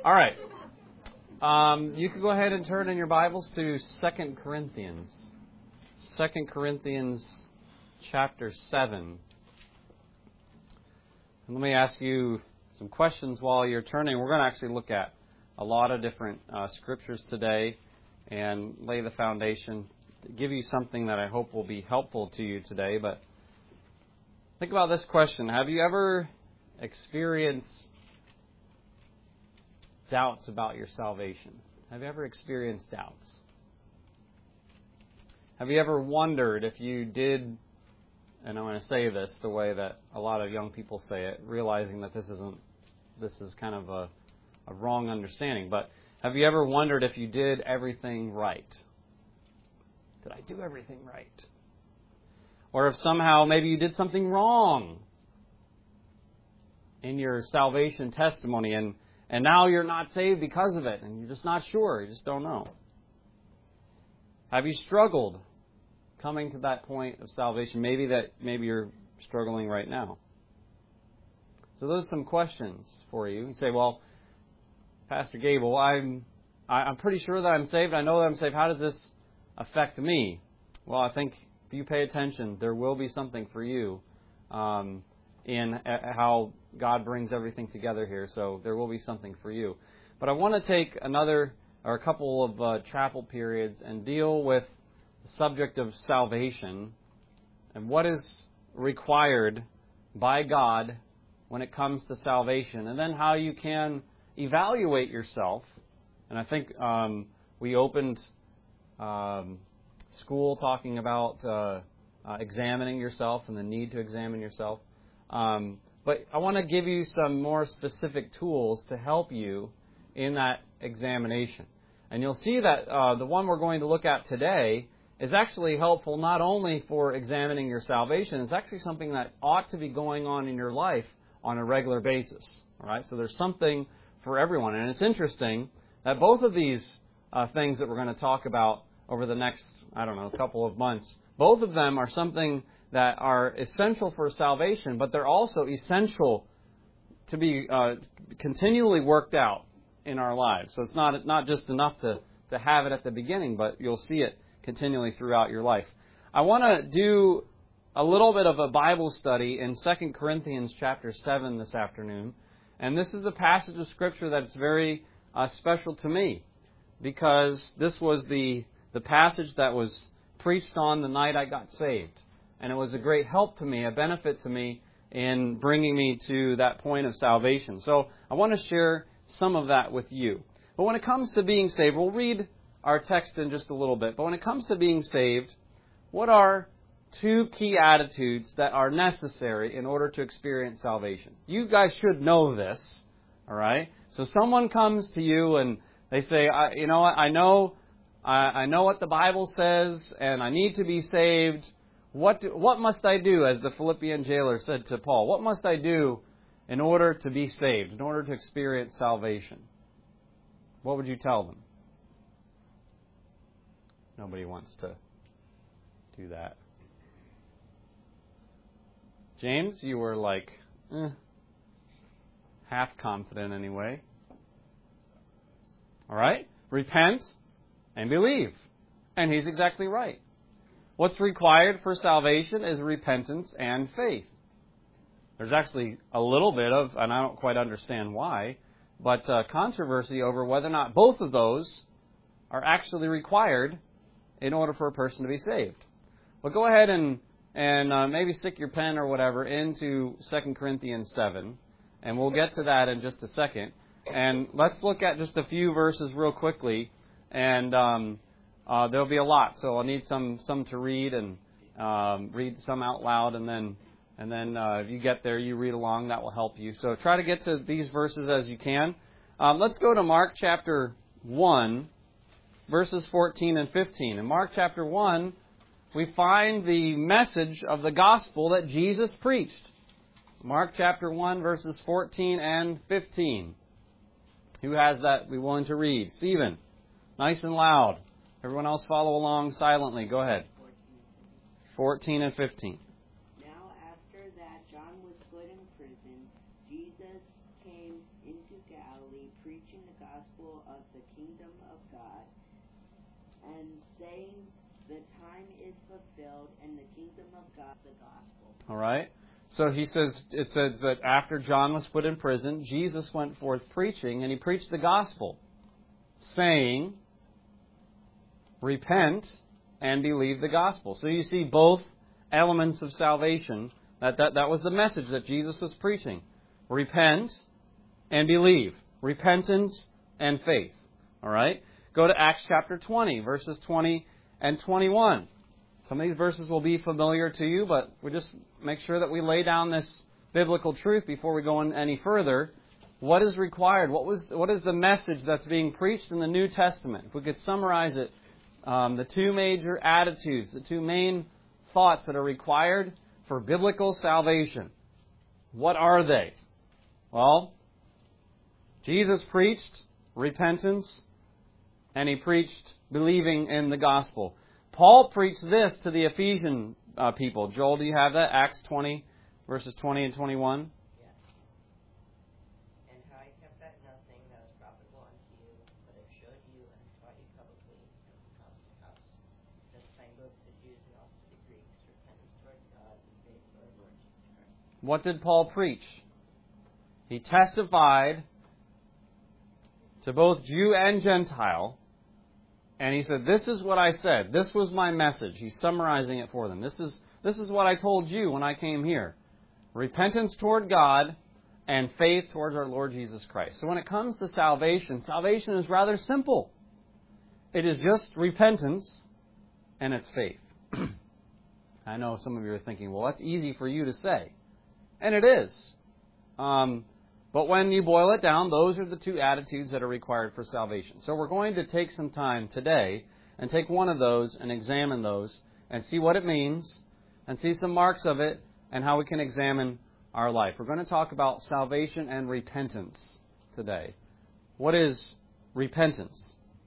All right. You can go ahead and turn in your Bibles to 2 Corinthians. 2 Corinthians chapter 7. And let me ask you some questions while you're turning. We're going to actually look at a lot of different scriptures today and lay the foundation to give you something that I hope will be helpful to you today. But think about this question. Have you ever experienced doubts about your salvation? Have you ever experienced doubts? Have you ever wondered if you did, and I'm going to say this the way that a lot of young people say it, realizing that this is kind of a wrong understanding, but have you ever wondered if you did everything right? Did I do everything right? Or if somehow maybe you did something wrong in your salvation testimony and now you're not saved because of it, and you're just not sure. You just don't know. Have you struggled coming to that point of salvation? Maybe you're struggling right now. So those are some questions for you. You say, well, Pastor Gable, I'm pretty sure that I'm saved. I know that I'm saved. How does this affect me? Well, I think if you pay attention, there will be something for you in how God brings everything together here, so there will be something for you. But I want to take a couple of chapel periods and deal with the subject of salvation and what is required by God when it comes to salvation, and then how you can evaluate yourself. And I think we opened school talking about examining yourself and the need to examine yourself. But I want to give you some more specific tools to help you in that examination. And you'll see that the one we're going to look at today is actually helpful not only for examining your salvation, it's actually something that ought to be going on in your life on a regular basis. All right? So there's something for everyone. And it's interesting that both of these things that we're going to talk about over the next, couple of months, both of them are something that are essential for salvation, but they're also essential to be continually worked out in our lives. So it's not just enough to have it at the beginning, but you'll see it continually throughout your life. I want to do a little bit of a Bible study in 2 Corinthians chapter 7 this afternoon. And this is a passage of Scripture that's very special to me, because this was the passage that was preached on the night I got saved. And it was a great help to me, a benefit to me in bringing me to that point of salvation. So I want to share some of that with you. But when it comes to being saved, we'll read our text in just a little bit. But when it comes to being saved, what are two key attitudes that are necessary in order to experience salvation? You guys should know this, all right? So someone comes to you and they say, I know what the Bible says, and I need to be saved. What must I do, as the Philippian jailer said to Paul? What must I do in order to be saved, in order to experience salvation? What would you tell them? Nobody wants to do that. James, you were like, half confident anyway. All right? Repent and believe. And he's exactly right. What's required for salvation is repentance and faith. There's actually a little bit of, and I don't quite understand why, but controversy over whether or not both of those are actually required in order for a person to be saved. Well, go ahead and maybe stick your pen or whatever into 2 Corinthians 7, and we'll get to that in just a second. And let's look at just a few verses real quickly, and there'll be a lot, so I'll need some to read, and read some out loud, and then if you get there, you read along. That will help you. So try to get to these verses as you can. Let's go to Mark chapter 1, verses 14 and 15. In Mark chapter 1, we find the message of the gospel that Jesus preached. Mark chapter 1, verses 14 and 15. Who has that be willing to read? Stephen, nice and loud. Everyone else follow along silently. Go ahead. 14 and 15. Now after that John was put in prison, Jesus came into Galilee preaching the gospel of the kingdom of God, and saying the time is fulfilled and the kingdom of God, the gospel. All right. So it says that after John was put in prison, Jesus went forth preaching, and he preached the gospel, saying, repent and believe the gospel. So you see both elements of salvation. That was the message that Jesus was preaching. Repent and believe. Repentance and faith. All right? Go to Acts chapter 20, verses 20 and 21. Some of these verses will be familiar to you, but we just make sure that we lay down this biblical truth before we go in any further. What is required? What is the message that's being preached in the New Testament? If we could summarize it, the two major attitudes, the two main thoughts that are required for biblical salvation. What are they? Well, Jesus preached repentance, and he preached believing in the gospel. Paul preached this to the Ephesian people. Joel, do you have that? Acts 20, verses 20 and 21. Yes. And how I kept back nothing that was profitable unto you, but have showed you and taught you publicly from house to house, testifying both to the Jews and also to the Greeks, repentance toward God and faith in our Lord Jesus Christ. What did Paul preach? He testified to both Jew and Gentile. And he said, this is what I said. This was my message. He's summarizing it for them. This is what I told you when I came here. Repentance toward God and faith towards our Lord Jesus Christ. So when it comes to salvation, salvation is rather simple. It is just repentance and it's faith. I know some of you are thinking, well, that's easy for you to say. And it is. But when you boil it down, those are the two attitudes that are required for salvation. So we're going to take some time today and take one of those and examine those and see what it means and see some marks of it and how we can examine our life. We're going to talk about salvation and repentance today. What is repentance?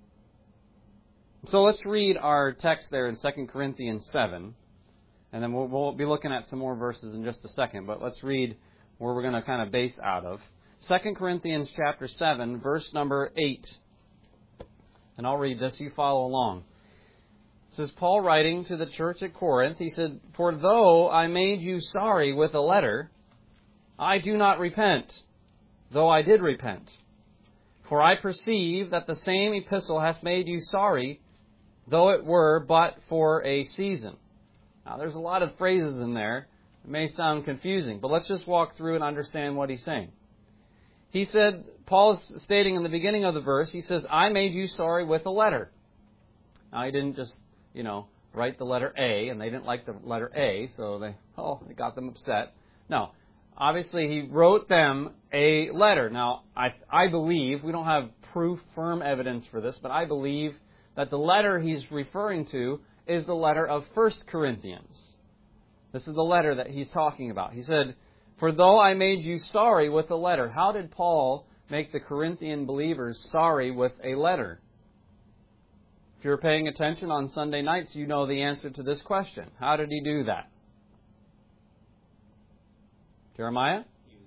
So let's read our text there in 2 Corinthians 7, and then we'll be looking at some more verses in just a second, but let's read where we're going to kind of base out of. 2 Corinthians chapter 7, verse number 8. And I'll read this, you follow along. This is Paul writing to the church at Corinth. He said, for though I made you sorry with a letter, I do not repent, though I did repent. For I perceive that the same epistle hath made you sorry, though it were but for a season. Now there's a lot of phrases in there. It may sound confusing, but let's just walk through and understand what he's saying. He said, Paul is stating in the beginning of the verse, he says, I made you sorry with a letter. Now, he didn't just, write the letter A, and they didn't like the letter A, so it got them upset. No. Obviously, he wrote them a letter. Now, I believe, we don't have proof, firm evidence for this, but I believe that the letter he's referring to is the letter of 1 Corinthians. This is the letter that he's talking about. He said, for though I made you sorry with a letter. How did Paul make the Corinthian believers sorry with a letter? If you're paying attention on Sunday nights, you know the answer to this question. How did he do that? Jeremiah?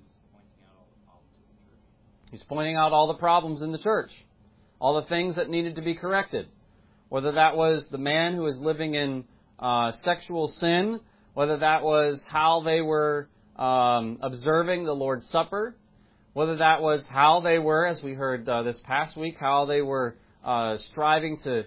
He's pointing out all the problems in the church. All the things that needed to be corrected. Whether that was the man who was living in sexual sin, whether that was how they were observing the Lord's Supper, whether that was how they were, as we heard this past week, how they were striving to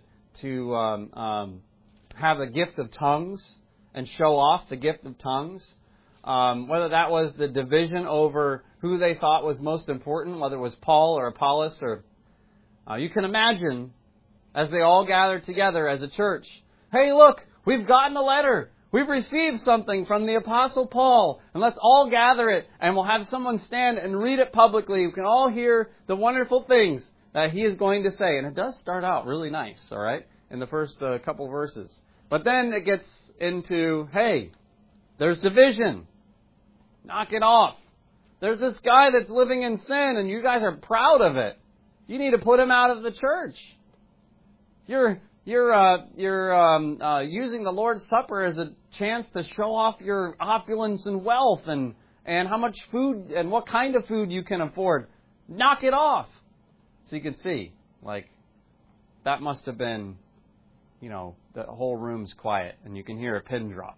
have the gift of tongues and show off the gift of tongues, whether that was the division over who they thought was most important, whether it was Paul or Apollos, or you can imagine as they all gathered together as a church, hey, look, we've gotten a letter. We've received something from the Apostle Paul, and let's all gather it, and we'll have someone stand and read it publicly. We can all hear the wonderful things that he is going to say. And it does start out really nice, all right, in the first couple verses. But then it gets into, hey, there's division. Knock it off. There's this guy that's living in sin, and you guys are proud of it. You need to put him out of the church. You're using the Lord's Supper as a chance to show off your opulence and wealth and how much food and what kind of food you can afford. Knock it off. So you can see, like, that must have been, the whole room's quiet and you can hear a pin drop.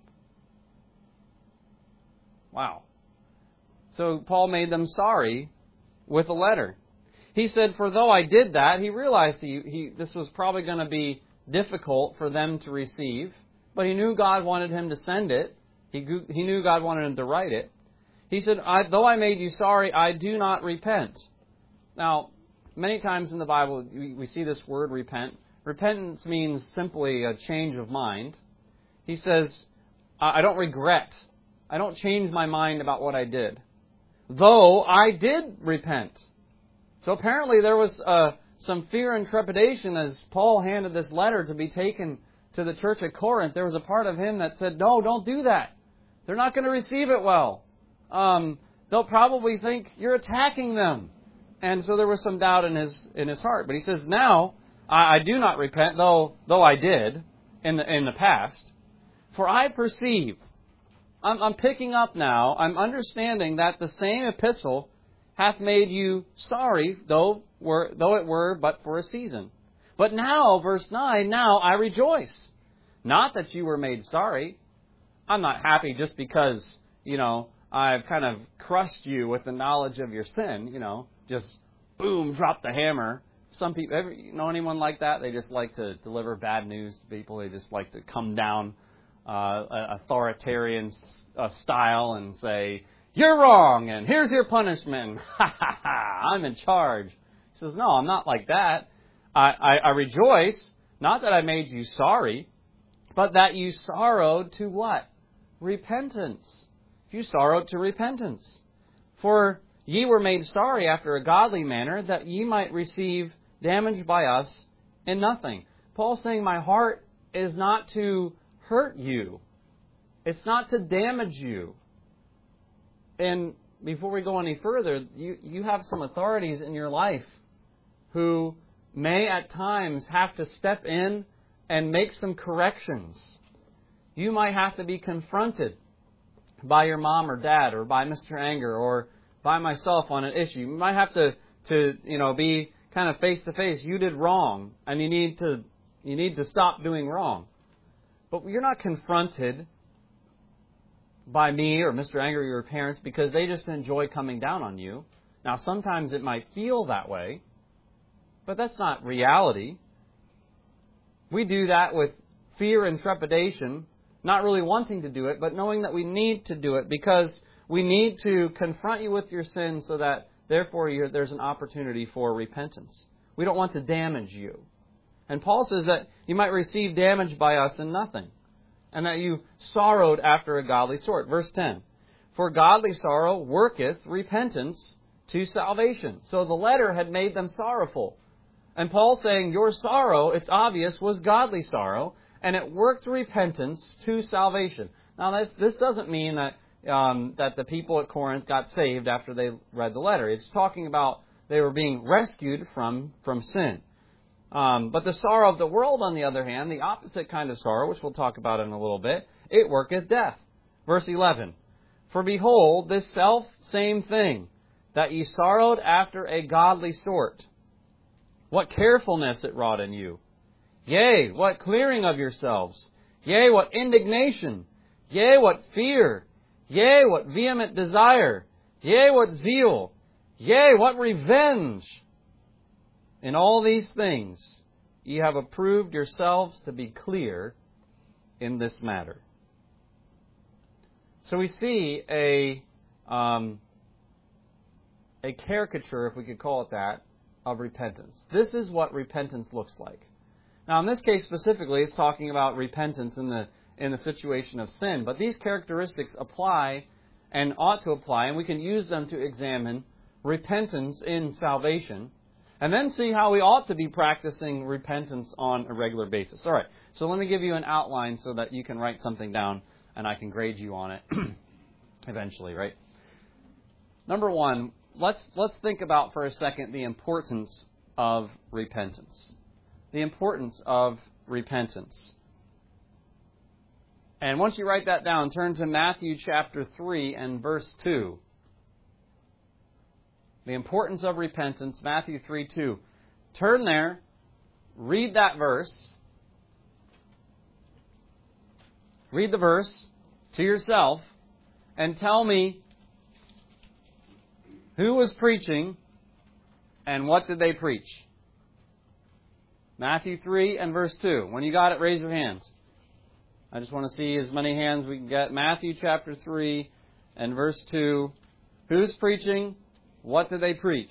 Wow. So Paul made them sorry with a letter. He said, for though I did that, he realized this was probably going to be difficult for them to receive, but he knew God wanted him to send it. He knew God wanted him to write it. He said, though I made you sorry, I do not repent. Now, many times in the Bible, we see this word repent. Repentance means simply a change of mind. He says, I don't regret. I don't change my mind about what I did. Though I did repent. So apparently there was some fear and trepidation as Paul handed this letter to be taken to the church at Corinth. There was a part of him that said, no, don't do that. They're not going to receive it well. They'll probably think you're attacking them. And so there was some doubt in his heart. But he says, now I do not repent, though I did in the past. For I perceive, I'm picking up now, I'm understanding that the same epistle hath made you sorry, though it were but for a season. But now, verse 9, now I rejoice. Not that you were made sorry. I'm not happy just because, I've kind of crushed you with the knowledge of your sin, just boom, drop the hammer. Some people, know anyone like that? They just like to deliver bad news to people. They just like to come down authoritarian style and say, you're wrong, and here's your punishment. Ha ha ha, I'm in charge. He says, no, I'm not like that. I rejoice, not that I made you sorry, but that you sorrowed to what? Repentance. You sorrowed to repentance. For ye were made sorry after a godly manner, that ye might receive damage by us in nothing. Paul's saying, my heart is not to hurt you. It's not to damage you. And before we go any further, you have some authorities in your life who may at times have to step in and make some corrections. You might have to be confronted by your mom or dad or by Mr. Anger or by myself on an issue. You might have to be kind of face to face. You did wrong and you need to stop doing wrong. But you're not confronted by me or Mr. Anger or your parents because they just enjoy coming down on you. Now, sometimes it might feel that way, but that's not reality. We do that with fear and trepidation, not really wanting to do it, but knowing that we need to do it because we need to confront you with your sin so that, therefore, there's an opportunity for repentance. We don't want to damage you. And Paul says that you might receive damage by us in nothing, and that you sorrowed after a godly sort. Verse 10, for godly sorrow worketh repentance to salvation. So the letter had made them sorrowful. And Paul's saying your sorrow, it's obvious, was godly sorrow, and it worked repentance to salvation. Now, this doesn't mean that the people at Corinth got saved after they read the letter. It's talking about they were being rescued from sin. But the sorrow of the world, on the other hand, the opposite kind of sorrow, which we'll talk about in a little bit, it worketh death. Verse 11, for behold, this self same thing, that ye sorrowed after a godly sort. What carefulness it wrought in you. Yea, what clearing of yourselves. Yea, what indignation. Yea, what fear. Yea, what vehement desire. Yea, what zeal. Yea, what revenge. In all these things ye have approved yourselves to be clear in this matter. So we see a caricature, if we could call it that, of repentance. This is what repentance looks like. Now, in this case specifically, it's talking about repentance in the situation of sin. But these characteristics apply and ought to apply, and we can use them to examine repentance in salvation, and then see how we ought to be practicing repentance on a regular basis. All right, so let me give you an outline so that you can write something down, and I can grade you on it eventually, right? Number one, let's think about for a second the importance of repentance. The importance of repentance. And once you write that down, turn to Matthew chapter 3 and verse 2. The importance of repentance, Matthew 3:2. turn there, read that verse, read the verse to yourself, and tell me who was preaching and what did they preach. Matthew 3 and verse 2. When you got it, raise your hands. I just want to see as many hands we can get. Matthew chapter 3 and verse 2. Who's preaching? What did they preach?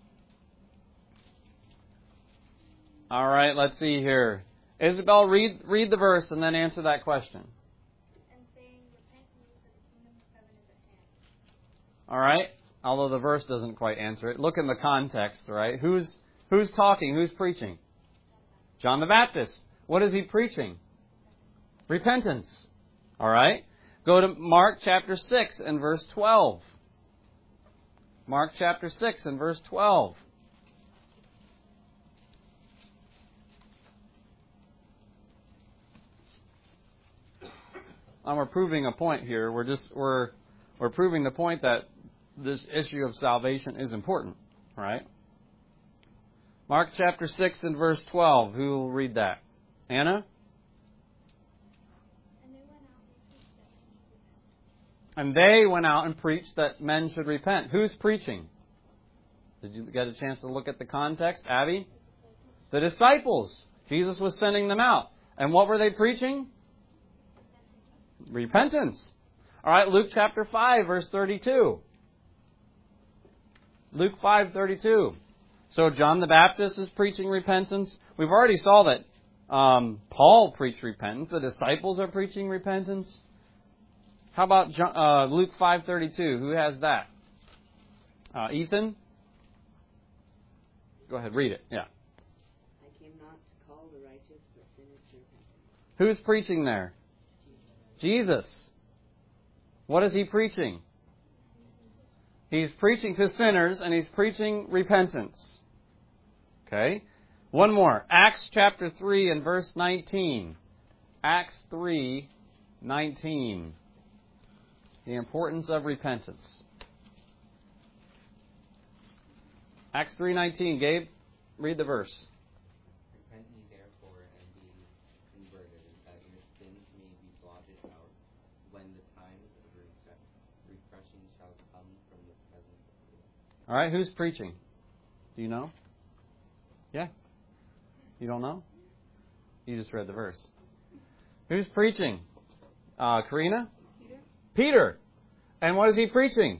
All right, let's see here. Isabel, read the verse and then answer that question. And saying, repent ye, for the kingdom of heaven is at hand. All right, although the verse doesn't quite answer it. Look in the context, right? Who's talking? Who's preaching? John the Baptist. What is he preaching? Repentance. All right? Go to Mark chapter 6 and verse 12. Mark chapter 6 and verse 12. We're proving a point here. We're proving the point that this issue of salvation is important, right? Mark chapter 6 and verse 12. Who will read that? Anna? And they went out and preached that men should repent. Who's preaching? Did you get a chance to look at the context? Abby? The disciples. Jesus was sending them out. And what were they preaching? Repentance. All right, Luke chapter 5, verse 32. Luke 5:32. So John the Baptist is preaching repentance. We've already saw that Paul preached repentance. The disciples are preaching repentance. How about Luke 5:32? Who has that? Ethan? Go ahead, read it. Yeah. I came not to call the righteous, but sinners to repentance. Who's preaching there? Jesus. What is he preaching? He's preaching to sinners and he's preaching repentance. Okay? One more. Acts chapter 3 and verse 19. Acts 3:19. The importance of repentance. Acts 3:19. Gabe, read the verse. Repent ye therefore and be converted, that your sins may be blotted out, when the times of refreshing shall come from the presence of the Lord. All right, who's preaching? Do you know? Yeah? You don't know? You just read the verse. Who's preaching? Karina? Peter. And what is he preaching?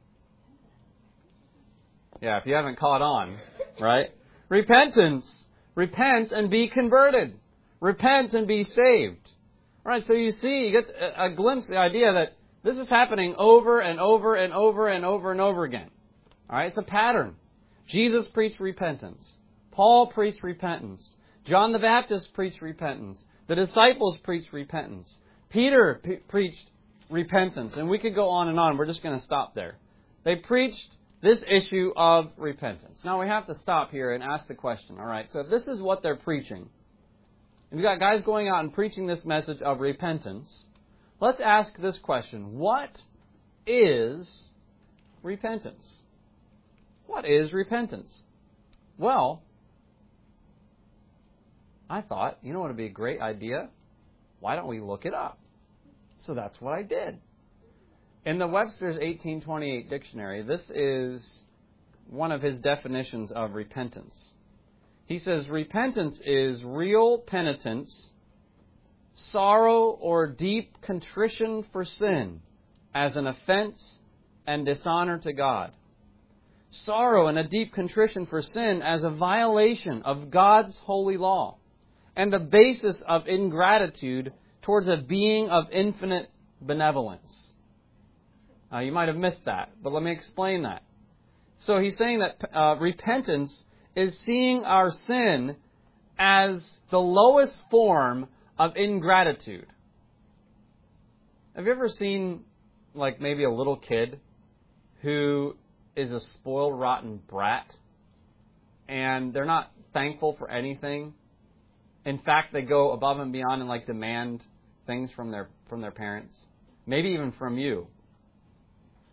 Yeah, if you haven't caught on, right? Repentance. Repent and be converted. Repent and be saved. All right, so you see, you get a glimpse of the idea that this is happening over and over and over and over and over again. All right, it's a pattern. Jesus preached repentance. Paul preached repentance. John the Baptist preached repentance. The disciples preached repentance. Peter preached repentance. And we could go on and on. We're just going to stop there. They preached this issue of repentance. Now we have to stop here and ask the question. All right, so if this is what they're preaching, and you've got guys going out and preaching this message of repentance, let's ask this question. What is repentance? What is repentance? Well, I thought, you know what would be a great idea? Why don't we look it up? So that's what I did. In the Webster's 1828 dictionary, this is one of his definitions of repentance. He says, repentance is real penitence, sorrow or deep contrition for sin as an offense and dishonor to God. Sorrow and a deep contrition for sin as a violation of God's holy law and the basis of ingratitude towards a being of infinite benevolence. You might have missed that, but let me explain that. So he's saying that repentance is seeing our sin as the lowest form of ingratitude. Have you ever seen, like, maybe a little kid who is a spoiled, rotten brat, and they're not thankful for anything? In fact, they go above and beyond and, like, demand things from their parents, maybe even from you.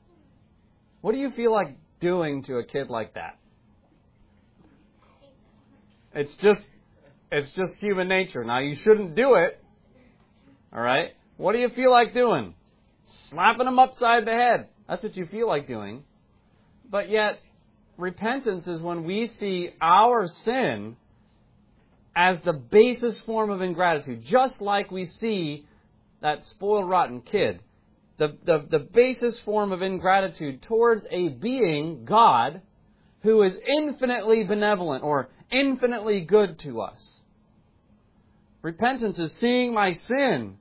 What do you feel like doing to a kid like that? It's just human nature. Now, you shouldn't do it. All right? What do you feel like doing? Slapping them upside the head. That's what you feel like doing. But yet, repentance is when we see our sin as the basis form of ingratitude. Just like we see that spoiled, rotten kid. The basis form of ingratitude towards a being, God, who is infinitely benevolent or infinitely good to us. Repentance is seeing my sin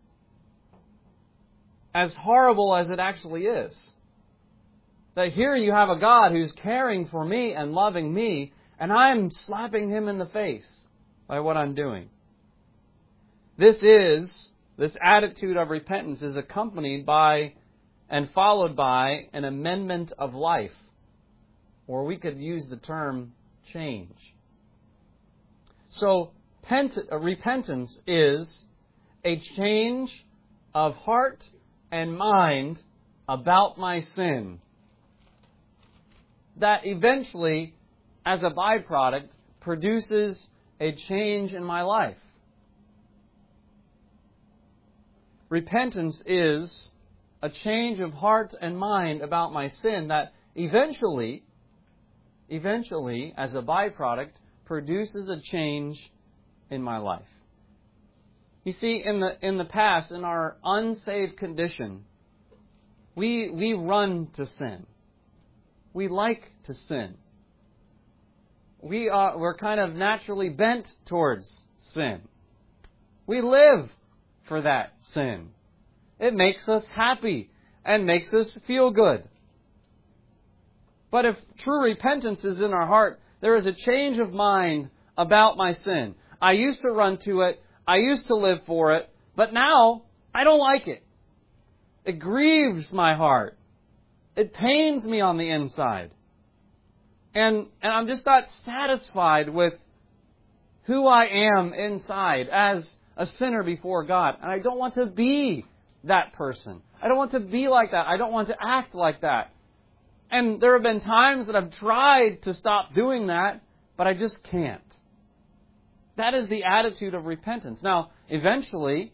as horrible as it actually is. That here you have a God who's caring for me and loving me, and I'm slapping Him in the face by what I'm doing. This attitude of repentance is accompanied by and followed by an amendment of life. Or we could use the term change. So, repentance is a change of heart and mind about my sin that eventually, as a byproduct, produces a change in my life. Repentance is a change of heart and mind about my sin that eventually, as a byproduct, produces a change in my life. You see, in the past, in our unsaved condition, we run to sin. We like to sin. We're kind of naturally bent towards sin. We live for that sin. It makes us happy and makes us feel good. But if true repentance is in our heart, there is a change of mind about my sin. I used to run to it. I used to live for it. But now, I don't like it. It grieves my heart. It pains me on the inside. And I'm just not satisfied with who I am inside as a sinner before God. And I don't want to be that person. I don't want to be like that. I don't want to act like that. And there have been times that I've tried to stop doing that, but I just can't. That is the attitude of repentance. Now, eventually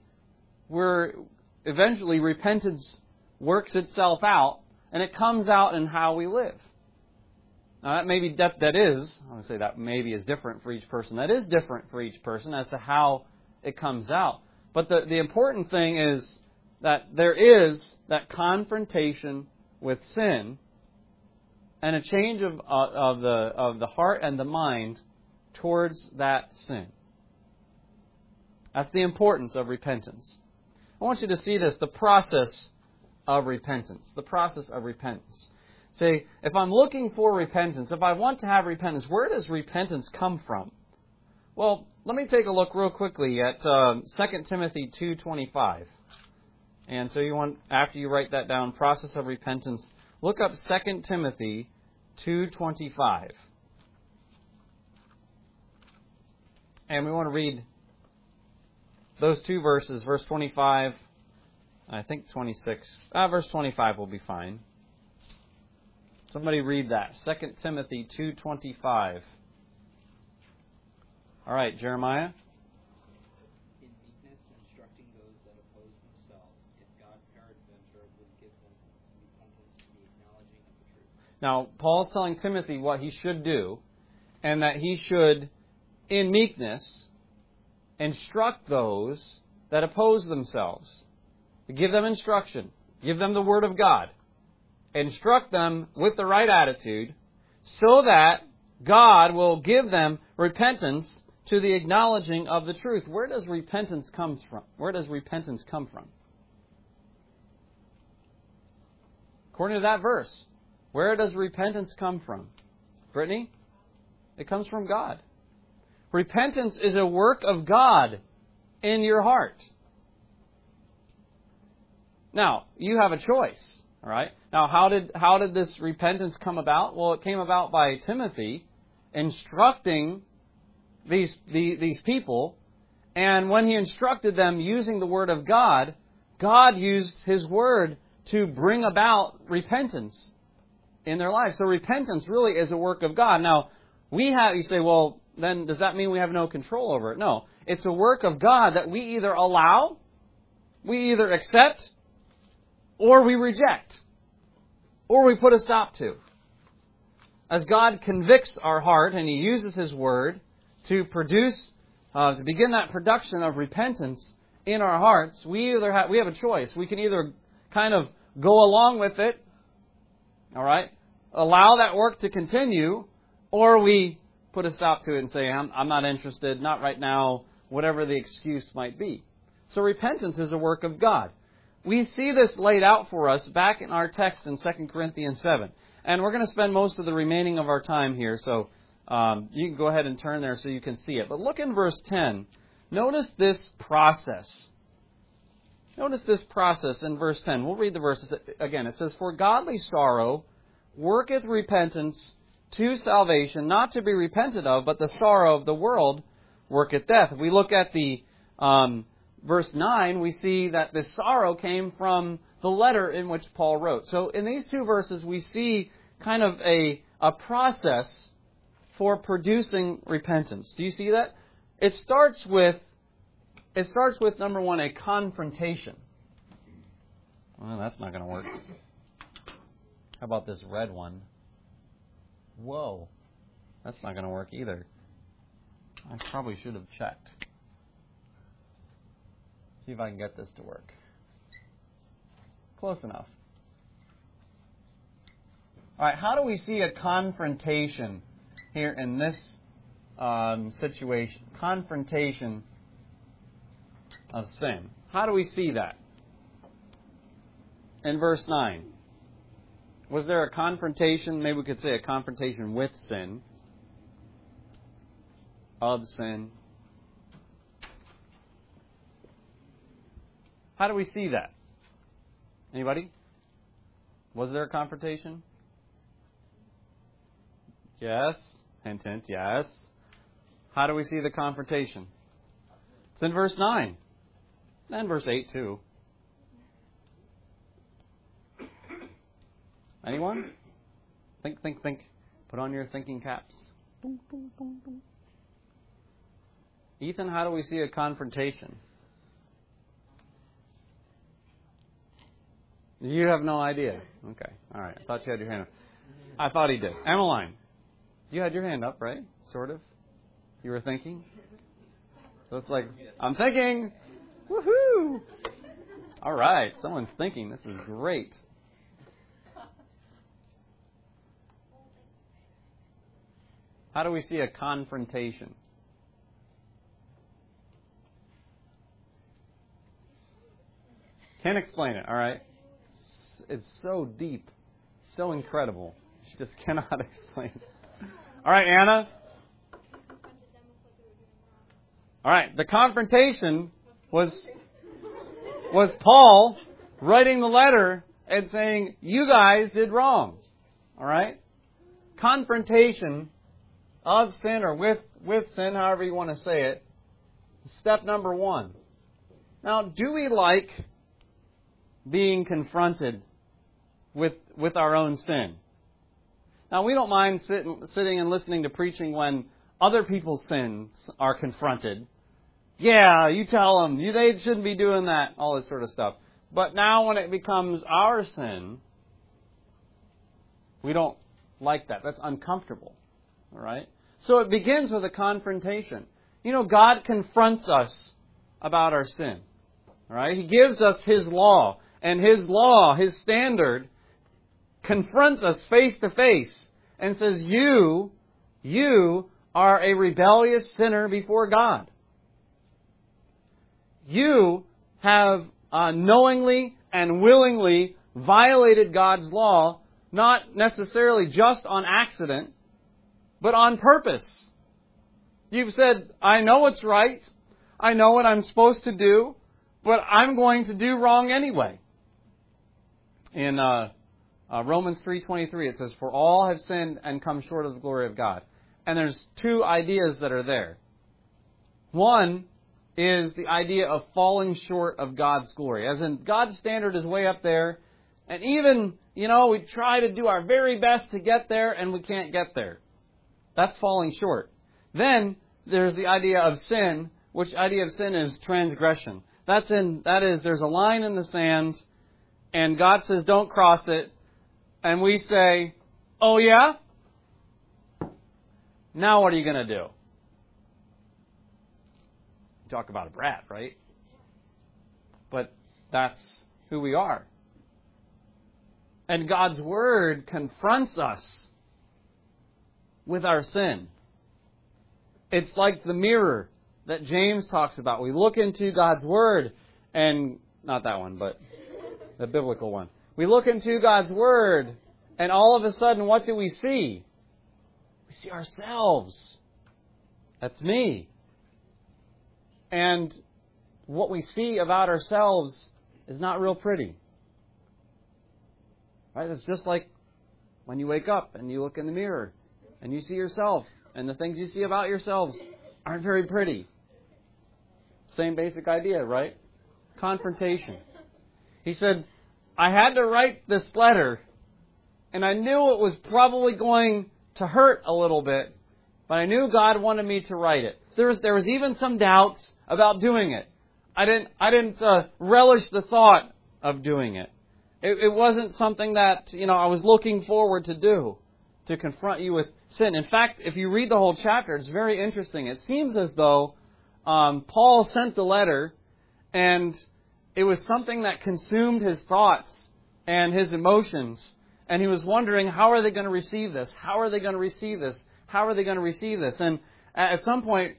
repentance works itself out, and it comes out in how we live. Now, that maybe is different for each person. That is different for each person as to how it comes out. But the important thing is that there is that confrontation with sin and a change of the heart and the mind towards that sin. That's the importance of repentance. I want you to see this, the process of repentance. The process of repentance. Say, if I'm looking for repentance, if I want to have repentance, where does repentance come from? Well, let me take a look real quickly at 2 Timothy 2:25. And so after you write that down, process of repentance, look up 2 Timothy 2:25. And we want to read those two verses, verse 25, I think 26. Verse 25 will be fine. Somebody read that. 2 Timothy 2:25. All right, Jeremiah. In meekness, instructing those that oppose themselves, if God peradventure would give them repentance to the acknowledging of the truth. Now, Paul's telling Timothy what he should do, and that he should, in meekness, instruct those that oppose themselves. Give them instruction. Give them the Word of God. Instruct them with the right attitude so that God will give them repentance to the acknowledging of the truth. Where does repentance come from? Where does repentance come from? According to that verse, where does repentance come from? Brittany? It comes from God. Repentance is a work of God in your heart. Now, you have a choice. All right. Now, how did this repentance come about? Well, it came about by Timothy instructing these people, and when he instructed them using the Word of God, God used His Word to bring about repentance in their lives. So repentance really is a work of God. Now, you say, well, then does that mean we have no control over it? No. It's a work of God that we either allow, we either accept, or we reject, or we put a stop to. As God convicts our heart and He uses His Word to produce, to begin that production of repentance in our hearts, we have a choice. We can either kind of go along with it, all right, allow that work to continue, or we put a stop to it and say, I'm not interested, not right now, whatever the excuse might be. So repentance is a work of God. We see this laid out for us back in our text in 2 Corinthians 7. And we're going to spend most of the remaining of our time here, so you can go ahead and turn there so you can see it. But look in verse 10. Notice this process. Notice this process in verse 10. We'll read the verses again. It says, "For godly sorrow worketh repentance to salvation, not to be repented of, but the sorrow of the world worketh death." If we look at the verse 9, we see that the sorrow came from the letter in which Paul wrote. So in these two verses, we see kind of a process for producing repentance. Do you see that? It starts with, number one, a confrontation. Well, that's not going to work. How about this red one? Whoa. That's not going to work either. I probably should have checked. See if I can get this to work. Close enough. All right, how do we see a confrontation here in this situation? Confrontation of sin. How do we see that? In verse 9. Was there a confrontation? Maybe we could say a confrontation with sin. Of sin. How do we see that? Anybody? Was there a confrontation? Yes. Hint, hint, yes. How do we see the confrontation? It's in verse 9. And verse 8 too. Anyone? Think. Put on your thinking caps. Ethan, how do we see a confrontation? You have no idea. Okay. All right. I thought you had your hand up. I thought he did. Emmeline, you had your hand up, right? Sort of. You were thinking? So it's like, I'm thinking. Woohoo! All right. Someone's thinking. This is great. How do we see a confrontation? Can't explain it, all right? It's so deep, so incredible. She just cannot explain it. All right, Anna? All right, the confrontation was Paul writing the letter and saying, you guys did wrong. All right? Confrontation of sin or with sin, however you want to say it, step number one. Now, do we like being confronted with our own sin? Now, we don't mind sitting and listening to preaching when other people's sins are confronted. Yeah, you tell them, they shouldn't be doing that, all this sort of stuff. But now when it becomes our sin, we don't like that. That's uncomfortable. All right? So it begins with a confrontation. God confronts us about our sin. All right? He gives us His law. And His law, His standard, confronts us face to face and says, you are a rebellious sinner before God. You have knowingly and willingly violated God's law, not necessarily just on accident, but on purpose. You've said, I know what's right, I know what I'm supposed to do, but I'm going to do wrong anyway. In Romans 3:23, it says, "For all have sinned and come short of the glory of God." And there's two ideas that are there. One is the idea of falling short of God's glory. As in, God's standard is way up there, and even, we try to do our very best to get there, and we can't get there. That's falling short. Then there's the idea of sin, which idea of sin is transgression. That is, there's a line in the sand, and God says, don't cross it. And we say, oh yeah? Now what are you going to do? Talk about a brat, right? But that's who we are. And God's Word confronts us with our sin. It's like the mirror that James talks about. We look into God's Word, and not that one, but the biblical one. We look into God's Word, and all of a sudden, what do we see? We see ourselves. That's me. And what we see about ourselves is not real pretty. Right? It's just like when you wake up and you look in the mirror and you see yourself, and the things you see about yourselves aren't very pretty. Same basic idea, right? Confrontation. He said, I had to write this letter, and I knew it was probably going to hurt a little bit, but I knew God wanted me to write it. There was even some doubts about doing it. I didn't relish the thought of doing it. It wasn't something that, I was looking forward to do, to confront you with sin. In fact, if you read the whole chapter, it's very interesting. It seems as though Paul sent the letter, and it was something that consumed his thoughts and his emotions. And he was wondering, how are they going to receive this? How are they going to receive this? How are they going to receive this? And at some point,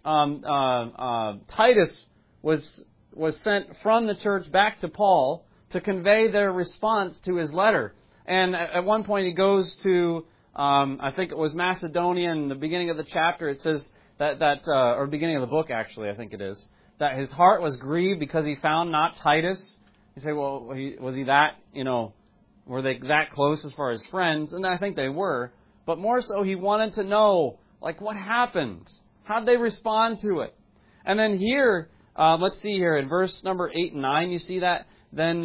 Titus was sent from the church back to Paul to convey their response to his letter. And at one point he goes to, I think it was Macedonia, in the beginning of the chapter. It says or beginning of the book actually, I think it is, that his heart was grieved because he found not Titus. You say, well, was he that, were they that close as far as friends? And I think they were. But more so, he wanted to know, what happened? How'd they respond to it? And then here, let's see here, in verse number 8 and 9, you see that? Then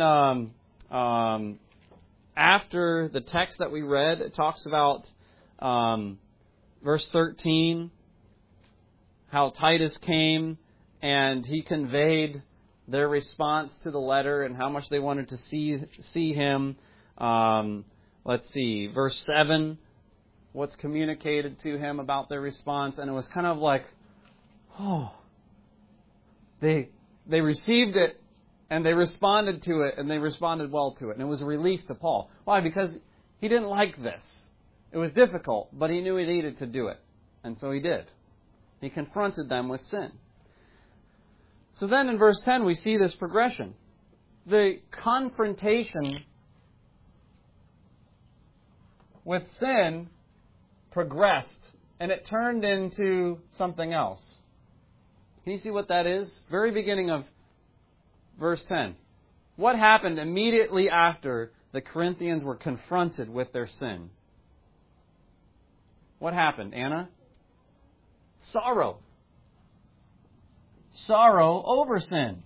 after the text that we read, it talks about verse 13, how Titus came and he conveyed their response to the letter and how much they wanted to see him. Let's see, verse 7, what's communicated to him about their response. And it was kind of like, they received it and they responded to it, and they responded well to it. And it was a relief to Paul. Why? Because he didn't like this. It was difficult, but he knew he needed to do it. And so he did. He confronted them with sin. So then in verse 10 we see this progression. The confrontation with sin progressed, and it turned into something else. Can you see what that is? Very beginning of verse 10. What happened immediately after the Corinthians were confronted with their sin? What happened, Anna? Sorrow. Sorrow over sin.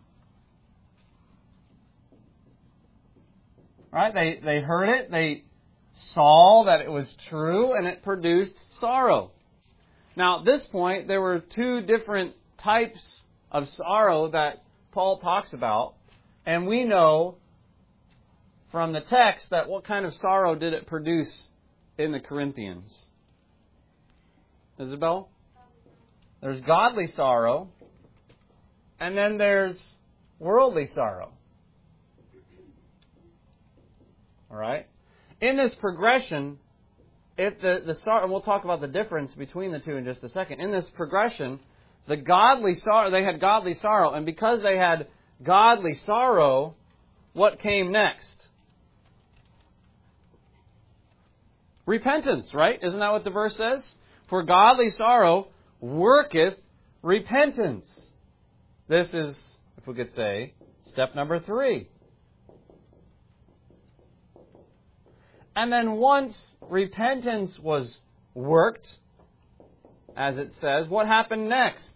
Right? They heard it, they saw that it was true, and it produced sorrow. Now, at this point, there were two different types of sorrow that Paul talks about, and we know from the text that what kind of sorrow did it produce in the Corinthians? Isabel? There's godly sorrow, and then there's worldly sorrow. All right? In this progression, if the sorrow, and we'll talk about the difference between the two in just a second. In this progression, the godly sorrow, they had godly sorrow, and because they had godly sorrow, what came next? Repentance, right? Isn't that what the verse says? For godly sorrow worketh repentance. This is, if we could say, step number 3. And then once repentance was worked, as it says, what happened next?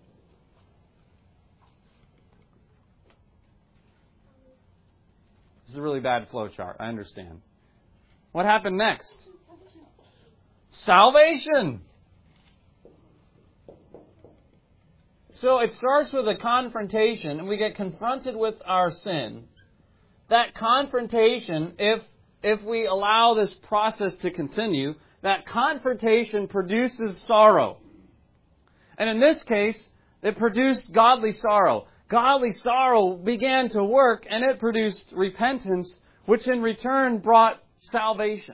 This is a really bad flow chart, I understand. What happened next? Salvation. So it starts with a confrontation, and we get confronted with our sin. That confrontation, if we allow this process to continue, that confrontation produces sorrow. And in this case, it produced godly sorrow. Godly sorrow began to work, and it produced repentance, which in return brought salvation.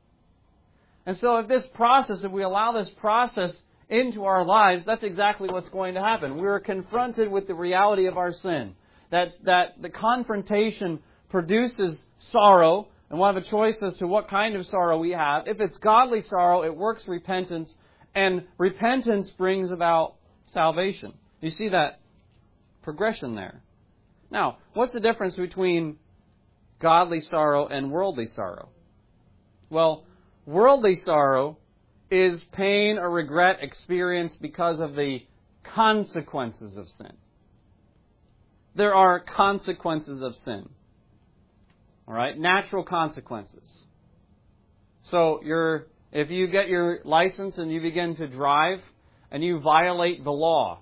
And so if we allow this process into our lives, that's exactly what's going to happen. We're confronted with the reality of our sin. That the confrontation produces sorrow, and we'll have a choice as to what kind of sorrow we have. If it's godly sorrow, it works repentance, and repentance brings about salvation. You see that progression there. Now, what's the difference between godly sorrow and worldly sorrow? Well, worldly sorrow is pain or regret experienced because of the consequences of sin. There are consequences of sin. All right? Natural consequences. So if you get your license and you begin to drive and you violate the law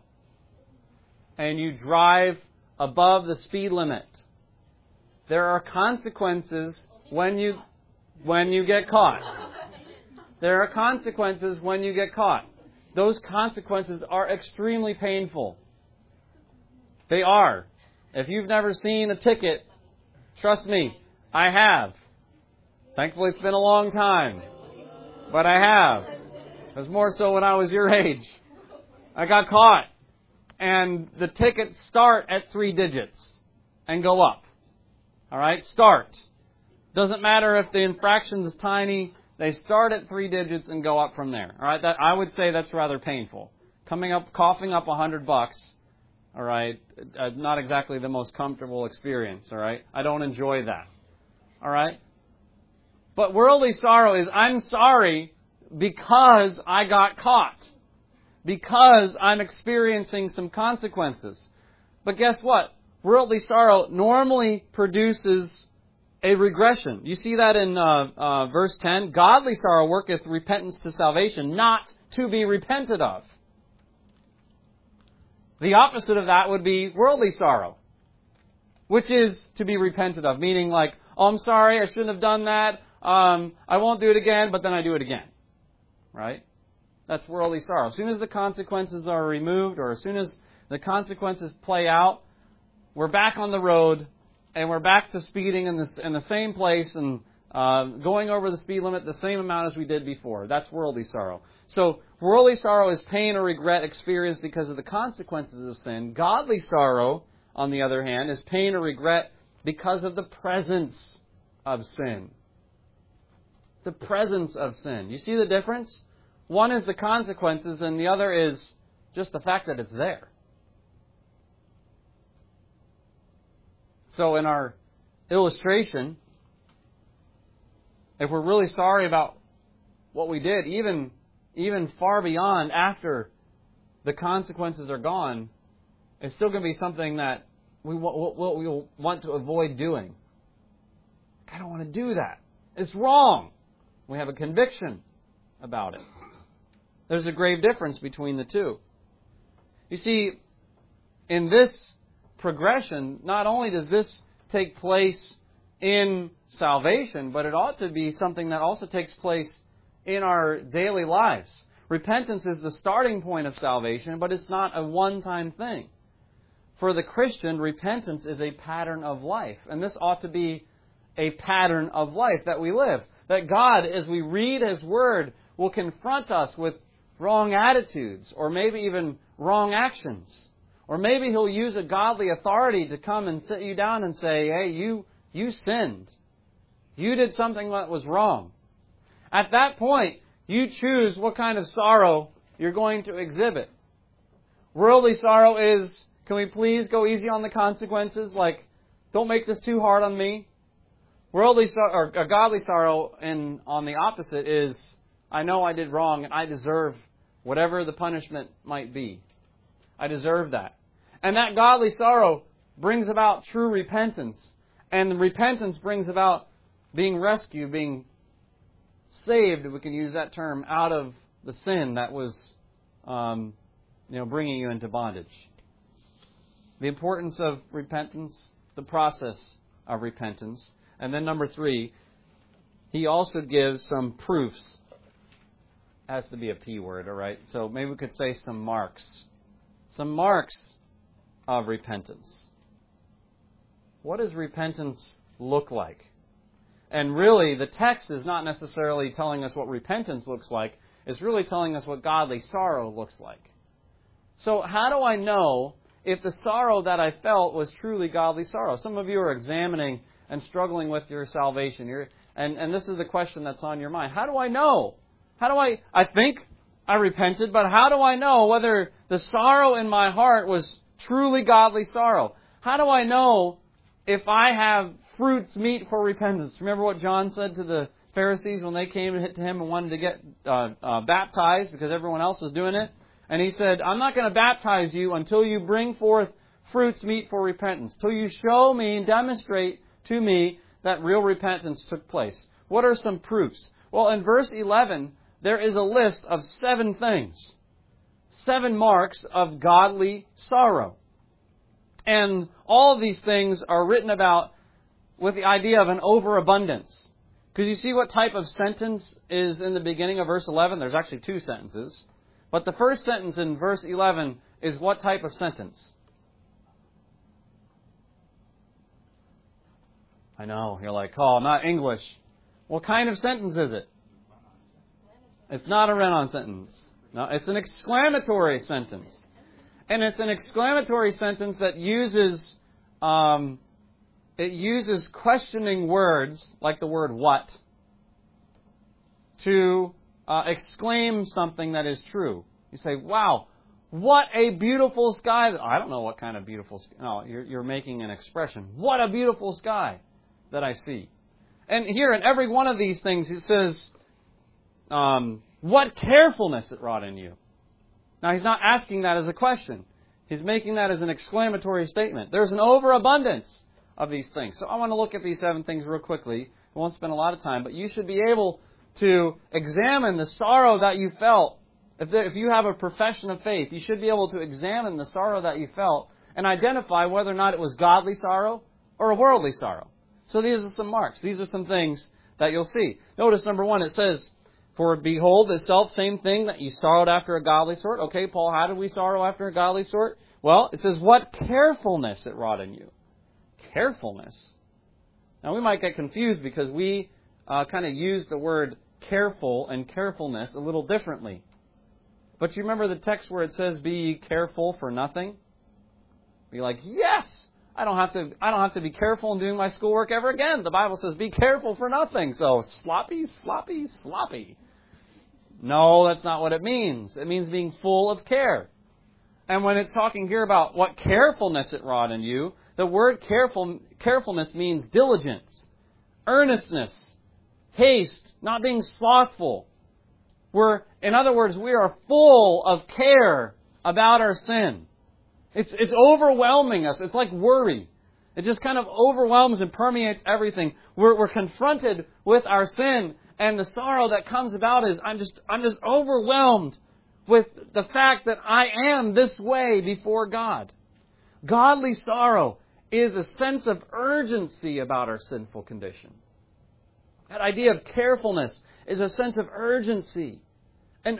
and you drive above the speed limit, there are consequences when you get caught. There are consequences when you get caught. Those consequences are extremely painful. They are. If you've never seen a ticket, trust me, I have. Thankfully, it's been a long time. But I have. It was more so when I was your age. I got caught. And the tickets start at 3 digits and go up. All right? Start. Doesn't matter if the infraction is tiny. They start at 3 digits and go up from there. All right? I would say that's rather painful. Coughing up $100. All right? Not exactly the most comfortable experience. All right? I don't enjoy that. All right? But worldly sorrow is, I'm sorry because I got caught. Because I'm experiencing some consequences. But guess what? Worldly sorrow normally produces a regression. You see that in verse 10. Godly sorrow worketh repentance to salvation, not to be repented of. The opposite of that would be worldly sorrow, which is to be repented of. Meaning like, oh, I'm sorry, I shouldn't have done that. I won't do it again, but then I do it again. Right? That's worldly sorrow. As soon as the consequences are removed, or as soon as the consequences play out, we're back on the road, and we're back to speeding in the same place and going over the speed limit the same amount as we did before. That's worldly sorrow. So worldly sorrow is pain or regret experienced because of the consequences of sin. Godly sorrow, on the other hand, is pain or regret because of the presence of sin. The presence of sin. You see the difference? One is the consequences, and the other is just the fact that it's there. So in our illustration, if we're really sorry about what we did, even far beyond after the consequences are gone, it's still going to be something that we will want to avoid doing. I don't want to do that. It's wrong. We have a conviction about it. There's a grave difference between the two. You see, in this progression, not only does this take place in salvation, but it ought to be something that also takes place in our daily lives. Repentance is the starting point of salvation, but it's not a one-time thing. For the Christian, repentance is a pattern of life. And this ought to be a pattern of life that we live. That God, as we read His Word, will confront us with wrong attitudes, or maybe even wrong actions. Or maybe He'll use a godly authority to come and sit you down and say, hey, you sinned. You did something that was wrong. At that point, you choose what kind of sorrow you're going to exhibit. Worldly sorrow is, can we please go easy on the consequences? Like, don't make this too hard on me. Worldly sorrow, or godly sorrow, and on the opposite is, I know I did wrong and I deserve whatever the punishment might be. I deserve that. And that godly sorrow brings about true repentance. And repentance brings about being rescued, being saved, if we can use that term, out of the sin that was bringing you into bondage. the importance of repentance, the process of repentance. And then number 3, he also gives some proofs. Has to be a P word, all right? So maybe we could say some marks. Some marks of repentance. What does repentance look like? And really, the text is not necessarily telling us what repentance looks like. It's really telling us what godly sorrow looks like. So how do I know if the sorrow that I felt was truly godly sorrow? Some of you are examining and struggling with your salvation. And this is the question that's on your mind. How do I know? I think I repented, but how do I know whether the sorrow in my heart was truly godly sorrow? How do I know if I have fruits meet for repentance? Remember what John said to the Pharisees when they came to him and wanted to get baptized because everyone else was doing it? And he said, I'm not going to baptize you until you bring forth fruits meet for repentance, till you show me and demonstrate to me that real repentance took place. What are some proofs? Well, in verse 11, there is a list of 7 things. 7 marks of godly sorrow. And all of these things are written about with the idea of an overabundance. Because you see what type of sentence is in the beginning of verse 11? There's actually 2 sentences. But the first sentence in verse 11 is what type of sentence? I know, you're like, oh, not English. What kind of sentence is it? It's not a run-on sentence. No, it's an exclamatory sentence. And it's an exclamatory sentence that uses questioning words, like the word what, to exclaim something that is true. You say, wow, what a beautiful sky. I don't know what kind of beautiful sky. No, you're making an expression. What a beautiful sky that I see. And here in every one of these things, it says, what carefulness it wrought in you. Now, he's not asking that as a question. He's making that as an exclamatory statement. There's an overabundance of these things. So I want to look at these 7 things real quickly. I won't spend a lot of time, but you should be able to examine the sorrow that you felt. If you have a profession of faith, you should be able to examine the sorrow that you felt and identify whether or not it was godly sorrow or a worldly sorrow. So these are some marks. These are some things that you'll see. Notice number 1, it says, for behold, the self-same thing that you sorrowed after a godly sort. Okay, Paul, how did we sorrow after a godly sort? Well, it says, what carefulness it wrought in you. Carefulness. Now, we might get confused because we kind of use the word careful and carefulness a little differently. But you remember the text where it says, be ye careful for nothing? Be like, yes! I don't have to be careful in doing my schoolwork ever again. The Bible says, be careful for nothing. So, sloppy. No, that's not what it means. It means being full of care. And when it's talking here about what carefulness it wrought in you, the word carefulness means diligence, earnestness, haste, not being slothful. In other words, we are full of care about our sin. It's overwhelming us. It's like worry. It just kind of overwhelms and permeates everything. We're confronted with our sin, and the sorrow that comes about is I'm just overwhelmed with the fact that I am this way before God. Godly sorrow is a sense of urgency about our sinful condition. That idea of carefulness is a sense of urgency, an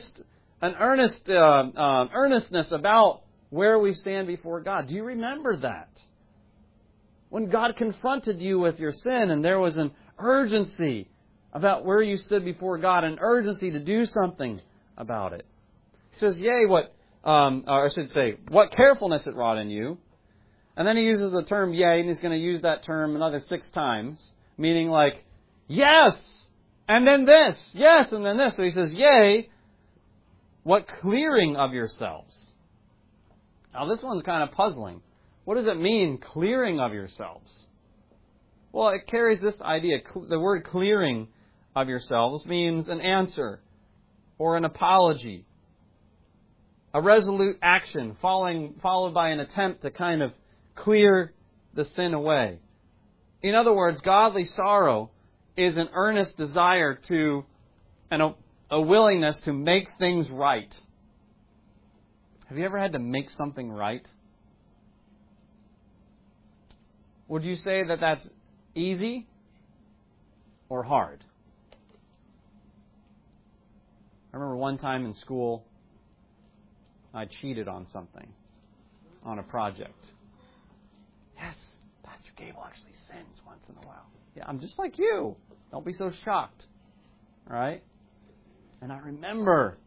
earnestness about where we stand before God. Do you remember that? When God confronted you with your sin and there was an urgency about where you stood before God, an urgency to do something about it. He says, yea, what carefulness it wrought in you. And then he uses the term yea, and he's going to use that term another 6 times, meaning like, yes, and then this, yes, and then this. So he says, yea, what clearing of yourselves. Now this one's kind of puzzling. What does it mean, clearing of yourselves? Well, it carries this idea. The word clearing of yourselves means an answer or an apology, a resolute action followed by an attempt to kind of clear the sin away. In other words, godly sorrow is an earnest desire to and a willingness to make things right. Have you ever had to make something right? would you say that that's easy or hard? I remember one time in school, I cheated on something, on a project. Yes, Pastor Gable actually sins once in a while. Yeah, I'm just like you. Don't be so shocked. All right? And I remember,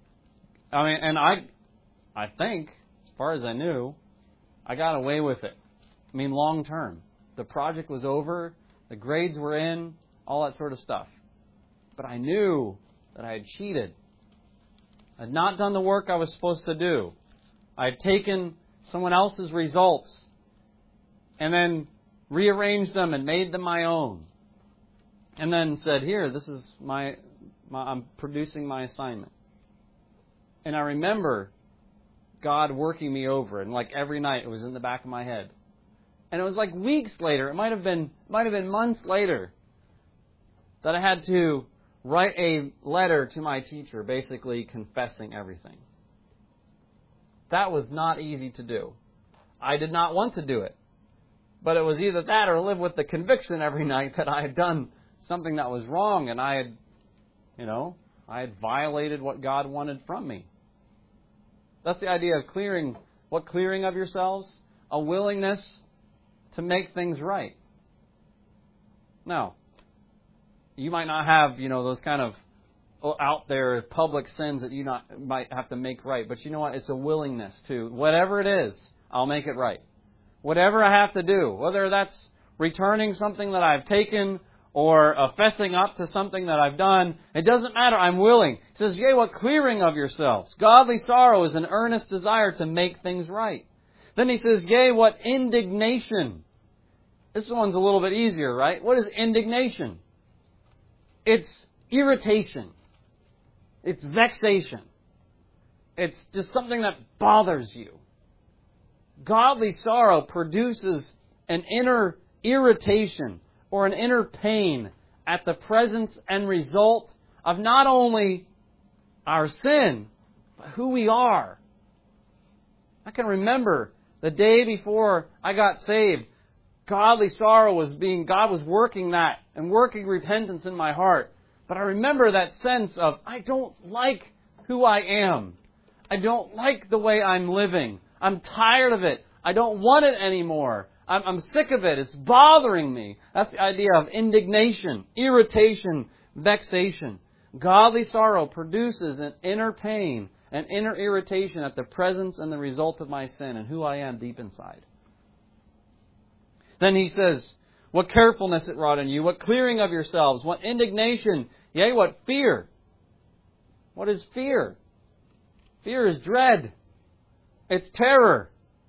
I think, as far as I knew, I got away with it. Long term. The project was over, the grades were in, all that sort of stuff. But I knew that I had cheated. I had not done the work I was supposed to do. I had taken someone else's results and then rearranged them and made them my own. And then said, here, this is I'm producing my assignment. And I remember God working me over, and like every night it was in the back of my head. And it was like weeks later, it might have been months later, that I had to write a letter to my teacher, basically confessing everything. That was not easy to do. I did not want to do it. But it was either that or live with the conviction every night that I had done something that was wrong, and I had violated what God wanted from me. That's the idea of clearing. What clearing of yourselves? A willingness to make things right. Now, you might not have, those kind of out there public sins that you might have to make right. But you know what? It's a willingness to, whatever it is, I'll make it right. Whatever I have to do, whether that's returning something that I've taken or fessing up to something that I've done, it doesn't matter. I'm willing. He says, yea, what clearing of yourselves. Godly sorrow is an earnest desire to make things right. Then he says, yea, what indignation. This one's a little bit easier, right? What is indignation? It's irritation. It's vexation. It's just something that bothers you. Godly sorrow produces an inner irritation or an inner pain at the presence and result of not only our sin, but who we are. I can remember the day before I got saved, godly sorrow God was working that and working repentance in my heart. But I remember that sense of, I don't like who I am. I don't like the way I'm living. I'm tired of it. I don't want it anymore. I'm sick of it. It's bothering me. That's the idea of indignation, irritation, vexation. Godly sorrow produces an inner pain, an inner irritation at the presence and the result of my sin and who I am deep inside. Then he says, what carefulness it wrought in you, what clearing of yourselves, what indignation, yea, what fear. What is fear? Fear is dread. It's terror.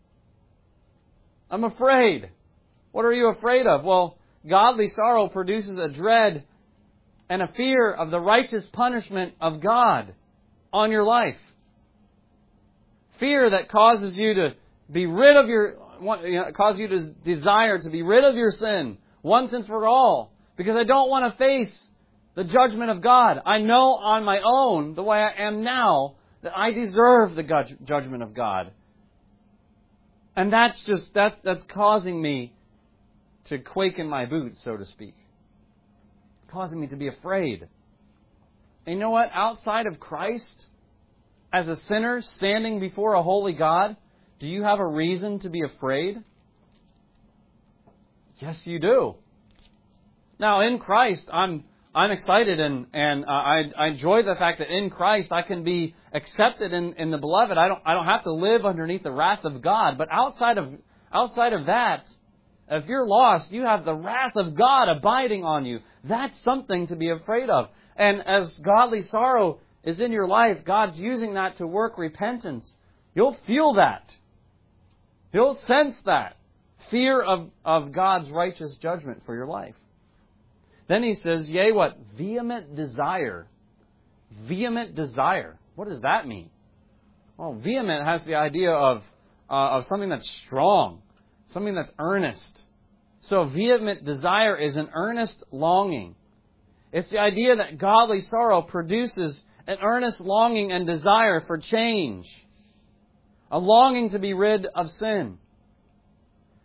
I'm afraid. What are you afraid of? Well, godly sorrow produces a dread and a fear of the righteous punishment of God on your life. Fear that causes you to be rid of causes you to desire to be rid of your sin once and for all. Because I don't want to face the judgment of God. I know on my own, the way I am now, that I deserve the judgment of God. And that's causing me to quake in my boots, so to speak. Causing me to be afraid. And you know what? Outside of Christ, as a sinner standing before a holy God, do you have a reason to be afraid? Yes, you do. Now, in Christ, I'm excited and I enjoy the fact that in Christ I can be accepted in the Beloved. I don't have to live underneath the wrath of God. But outside of that, if you're lost, you have the wrath of God abiding on you. That's something to be afraid of. And as godly sorrow is in your life, God's using that to work repentance. You'll feel that. You'll sense that. Fear of God's righteous judgment for your life. Then he says, yea, what? Vehement desire. Vehement desire. What does that mean? Well, vehement has the idea of something that's strong, something that's earnest. So vehement desire is an earnest longing. It's the idea that godly sorrow produces an earnest longing and desire for change. A longing to be rid of sin.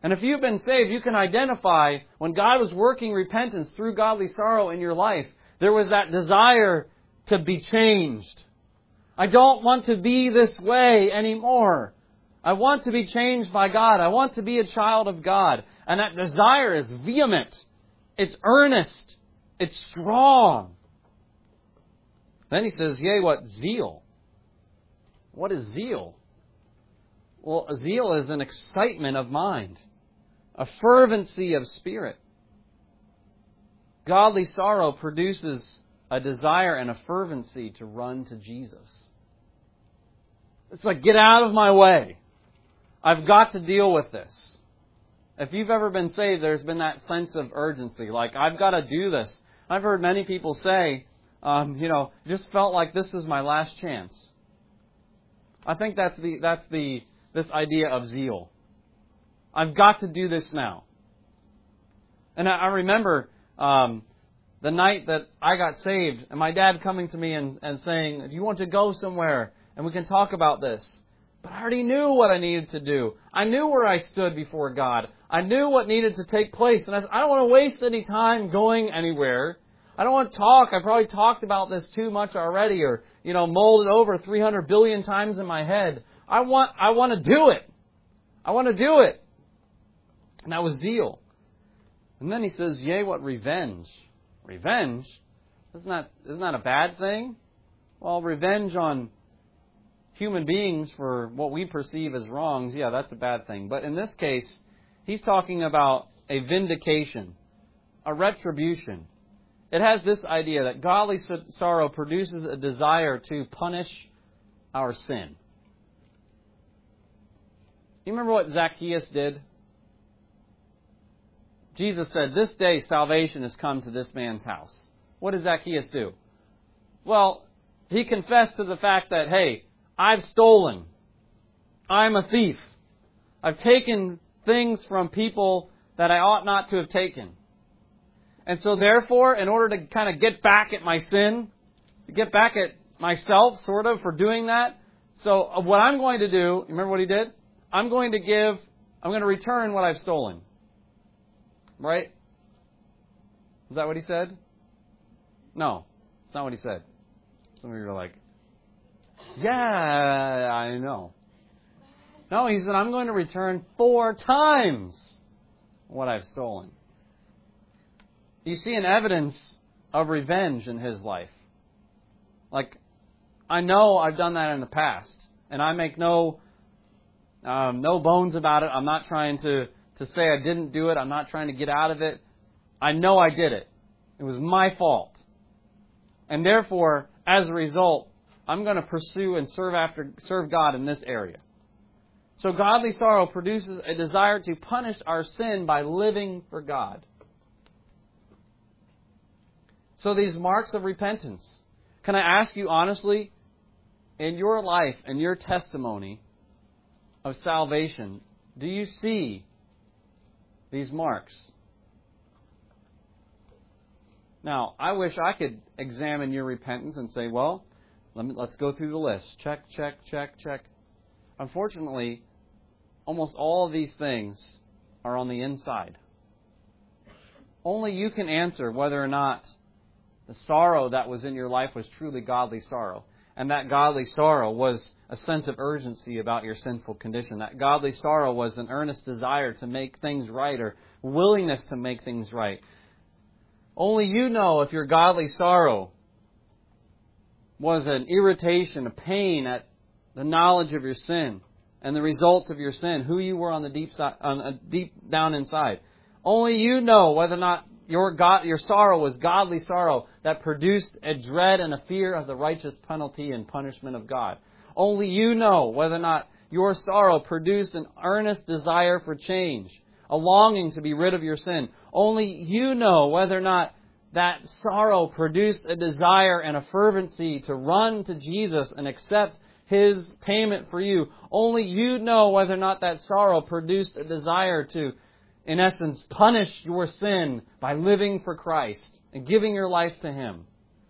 And if you've been saved, you can identify when God was working repentance through godly sorrow in your life, there was that desire to be changed. I don't want to be this way anymore. I want to be changed by God. I want to be a child of God. And that desire is vehement. It's earnest. It's strong. Then he says, yea, what? Zeal. What is zeal? Well, zeal is an excitement of mind, a fervency of spirit. Godly sorrow produces a desire and a fervency to run to Jesus. It's like, get out of my way. I've got to deal with this. If you've ever been saved, there's been that sense of urgency. Like, I've got to do this. I've heard many people say, just felt like this was my last chance. I think that's this idea of zeal. I've got to do this now. And I remember the night that I got saved, and my dad coming to me and saying, do you want to go somewhere? And we can talk about this. But I already knew what I needed to do. I knew where I stood before God. I knew what needed to take place. And I said, I don't want to waste any time going anywhere. I don't want to talk. I probably talked about this too much already, or, mulled it over 300 billion times in my head. I want to do it. I want to do it. And that was zeal. And then he says, yea, what revenge? Revenge? Isn't that a bad thing? Well, revenge on human beings for what we perceive as wrongs, yeah, that's a bad thing. But in this case, he's talking about a vindication, a retribution. It has this idea that godly sorrow produces a desire to punish our sin. You remember what Zacchaeus did? Jesus said, this day salvation has come to this man's house. What did Zacchaeus do? Well, he confessed to the fact that, hey, I've stolen. I'm a thief. I've taken things from people that I ought not to have taken. And so therefore, in order to kind of get back at my sin, to get back at myself, sort of, for doing that, so what I'm going to do, you remember what he did? I'm going to return what I've stolen. Right? Is that what he said? No, it's not what he said. Some of you are like, yeah, I know. No, he said, I'm going to return 4 times what I've stolen. You see an evidence of revenge in his life. Like, I know I've done that in the past, and I make no bones about it. I'm not trying to say I didn't do it. I'm not trying to get out of it. I know I did it. It was my fault. And therefore, as a result, I'm going to pursue and serve God in this area. So godly sorrow produces a desire to punish our sin by living for God. So these marks of repentance. Can I ask you honestly, in your life and your testimony of salvation, do you see these marks? Now, I wish I could examine your repentance and say, well, let's go through the list. Check, check, check, check. Unfortunately, almost all of these things are on the inside. Only you can answer whether or not the sorrow that was in your life was truly godly sorrow. And that godly sorrow was a sense of urgency about your sinful condition. That godly sorrow was an earnest desire to make things right, or willingness to make things right. Only you know if your godly sorrow was an irritation, a pain at the knowledge of your sin and the results of your sin, who you were on the deep down inside. Only you know whether or not your sorrow was godly sorrow that produced a dread and a fear of the righteous penalty and punishment of God. Only you know whether or not your sorrow produced an earnest desire for change, a longing to be rid of your sin. Only you know whether or not that sorrow produced a desire and a fervency to run to Jesus and accept His payment for you. Only you know whether or not that sorrow produced a desire to, in essence, punish your sin by living for Christ and giving your life to Him.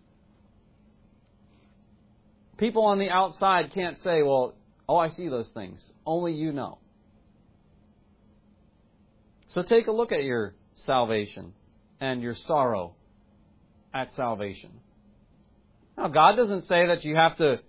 People on the outside can't say, well, I see those things. Only you know. So take a look at your salvation and your sorrow at salvation. Now, God doesn't say that you have to,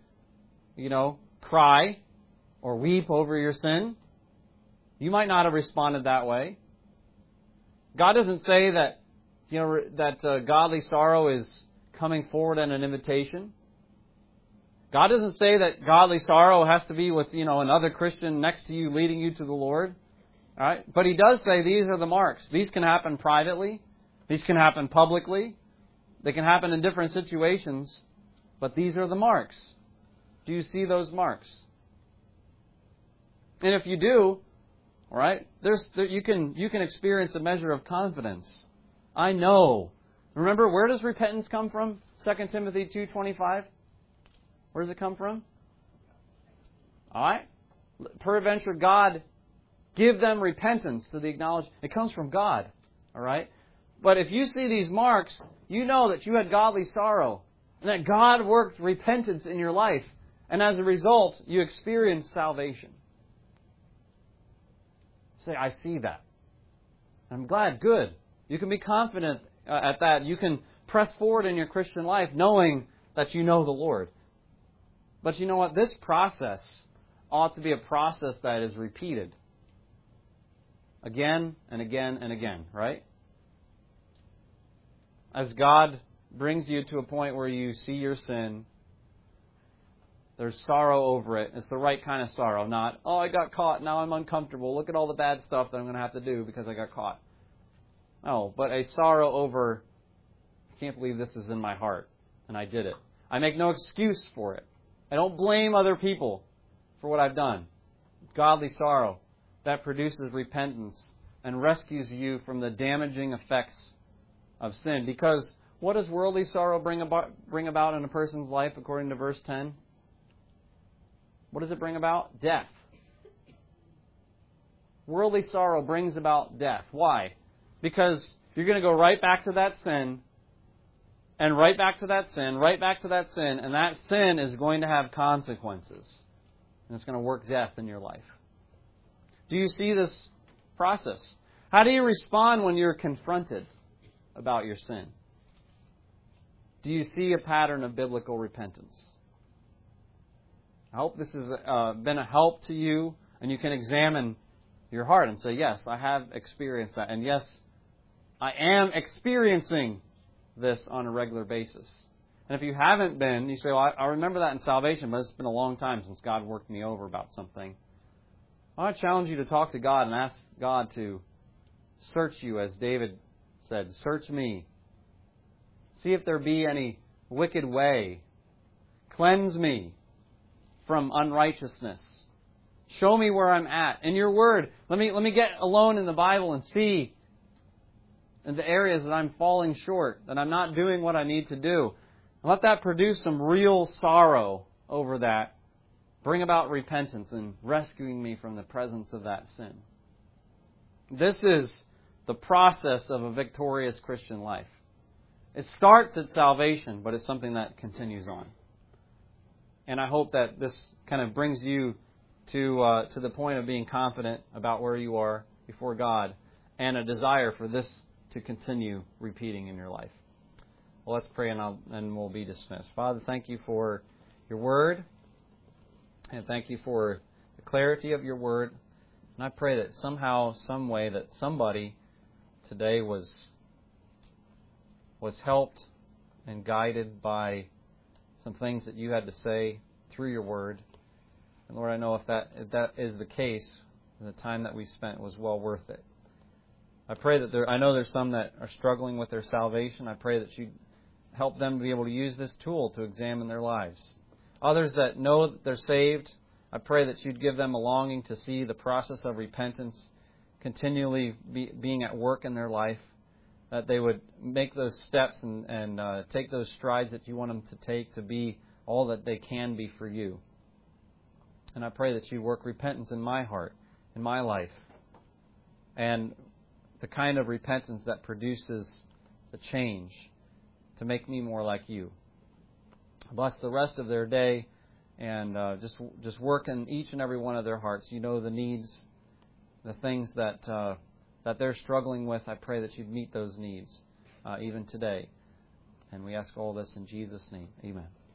cry or weep over your sin. You might not have responded that way. God doesn't say that, godly sorrow is coming forward in an invitation. God doesn't say that godly sorrow has to be with, another Christian next to you leading you to the Lord. All right? But He does say these are the marks. These can happen privately. These can happen publicly. They can happen in different situations. But these are the marks. Do you see those marks? And if you do, all right, you can experience a measure of confidence. I know. Remember, where does repentance come from? 2 Timothy 2:25. Where does it come from? All right. Peradventure God give them repentance to the acknowledge. It comes from God. All right. But if you see these marks, you know that you had godly sorrow and that God worked repentance in your life. And as a result, you experienced salvation. Say, I see that. I'm glad. Good. You can be confident at that. You can press forward in your Christian life knowing that you know the Lord. But you know what? This process ought to be a process that is repeated. Again and again and again, right? As God brings you to a point where you see your sin, there's sorrow over it. It's the right kind of sorrow, not, I got caught, now I'm uncomfortable. Look at all the bad stuff that I'm going to have to do because I got caught. No, but a sorrow over, I can't believe this is in my heart, and I did it. I make no excuse for it. I don't blame other people for what I've done. Godly sorrow that produces repentance and rescues you from the damaging effects of sin. Because what does worldly sorrow bring about in a person's life according to verse 10? What does it bring about? Death. Worldly sorrow brings about death. Why? Because you're going to go right back to that sin, and right back to that sin, right back to that sin, and that sin is going to have consequences. And it's going to work death in your life. Do you see this process? How do you respond when you're confronted about your sin? Do you see a pattern of biblical repentance? I hope this has been a help to you, and you can examine your heart and say, yes, I have experienced that. And yes, I am experiencing this on a regular basis. And if you haven't been, you say, well, I remember that in salvation, but it's been a long time since God worked me over about something. I want to challenge you to talk to God and ask God to search you, as David said, search me. See if there be any wicked way. Cleanse me from unrighteousness. Show me where I'm at. In your word, let me get alone in the Bible and see in the areas that I'm falling short, that I'm not doing what I need to do. And let that produce some real sorrow over that. Bring about repentance and rescuing me from the presence of that sin. This is the process of a victorious Christian life. It starts at salvation, but it's something that continues on. And I hope that this kind of brings you to the point of being confident about where you are before God and a desire for this to continue repeating in your life. Well, let's pray and we'll be dismissed. Father, thank you for your word, and thank you for the clarity of your word. And I pray that somehow, some way, that somebody today was helped and guided by some things that you had to say through your word. And Lord, I know if that is the case, the time that we spent was well worth it. I pray that I know there's some that are struggling with their salvation. I pray that you help them to be able to use this tool to examine their lives. Others that know that they're saved, I pray that you'd give them a longing to see the process of repentance continually being at work in their life, that they would make those steps and take those strides that you want them to take to be all that they can be for you. And I pray that you work repentance in my heart, in my life, and the kind of repentance that produces the change to make me more like you. Bless the rest of their day, and just work in each and every one of their hearts. You know the needs, the things that that they're struggling with, I pray that you'd meet those needs even today. And we ask all this in Jesus' name. Amen.